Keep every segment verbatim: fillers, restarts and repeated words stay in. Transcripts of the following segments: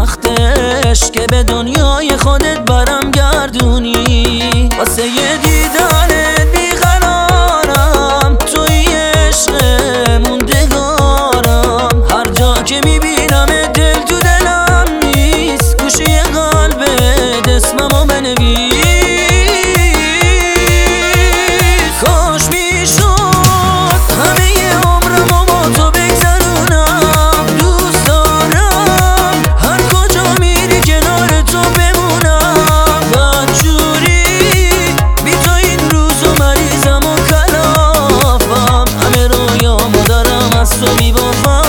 وقتش که به دنیای خودت برم گردونی. واسه یه دیدنت بیقرارم، توی عشق موندگارم. هر جا که میبینم دل تو دلم نیست، گوشه قلبت اسممو بنویس. کاش میشد همه عمرمو با تو بگذرونم. دوست دارم هر کجا میری کنار تو بمونم. بدجوری بی تو این روزو مریضم و کلافم، همه رویامو دارم از تو میبافم.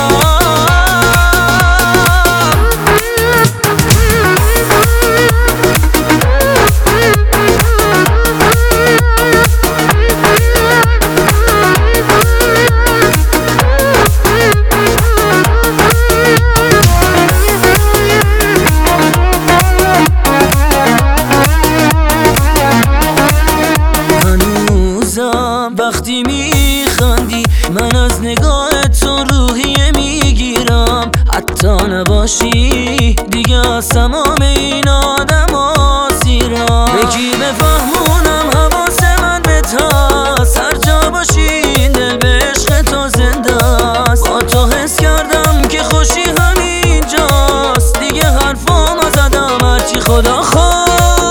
وقتی میخندی من از نگاه تو روحیه میگیرم. حتی نباشی دیگه از تمام این آدم آسیرم. بگی بفهمونم حواس من بهت هست، هر جا باشی این دل به عشق تو زنده است. با تو حس کردم که خوشی همینجاست، دیگه حرفامو زدم هرچی خدا خواست.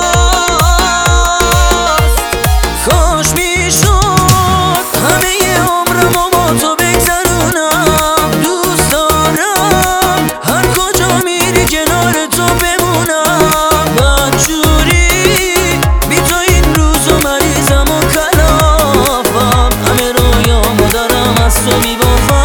کاش میشد همه عمرمو با تو بگذرونم. دوست دارم هر کجا میری کنار تو بمونم. بدجوری بی تو این روزو مریضم و کلافم، همه رویامو دارم از تو میبافم.